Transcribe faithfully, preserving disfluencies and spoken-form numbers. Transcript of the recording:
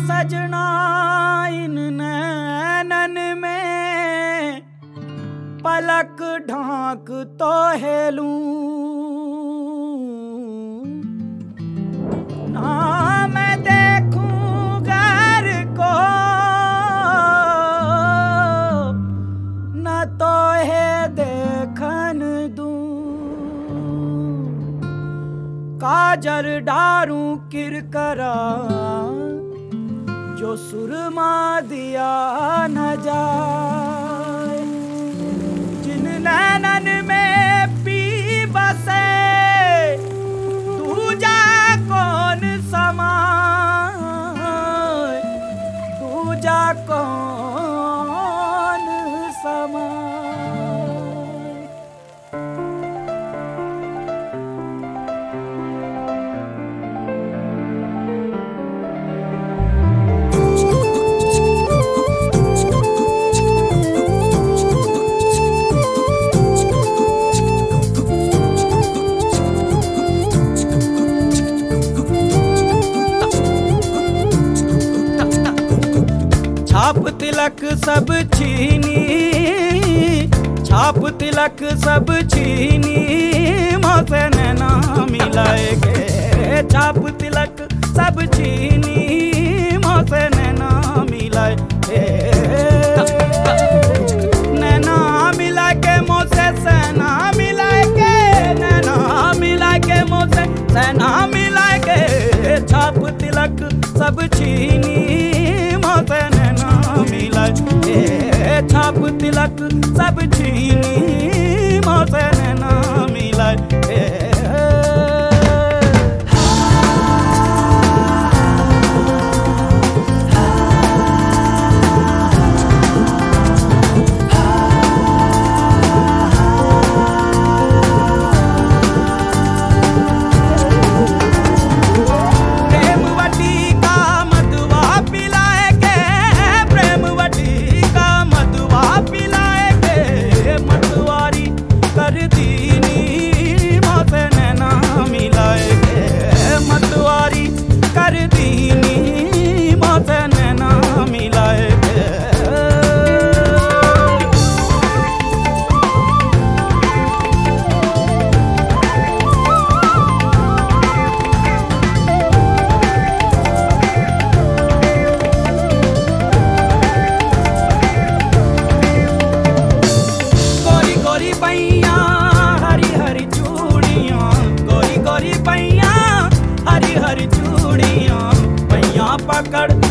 सजना इन नैनन में पलक ढांक तो हेलूं ना मैं देखूं घर को न तो है देखन दूं काजर डारूं किरकरा जो सुरमा दिया न जाए जिन नैनन में पी बसे दूजा कौन समाए दूजा कौन समाए। छाप तिलक सब छीनी छाप तिलक सब छीनी मोसे नैना मिलाएगे छाप तिलक सब छीनी मोसे नैना मिलाए नैना मिला के मोसे सेना मिलाए के नैना मिला के मोसे सेना मिलाए के छाप तिलक सब छीनी मोसे नैना मिलाए छाप तिलक सब छीनी मोसे नैना मिलाए। हरी हरी चूड़ियां पैया पकड़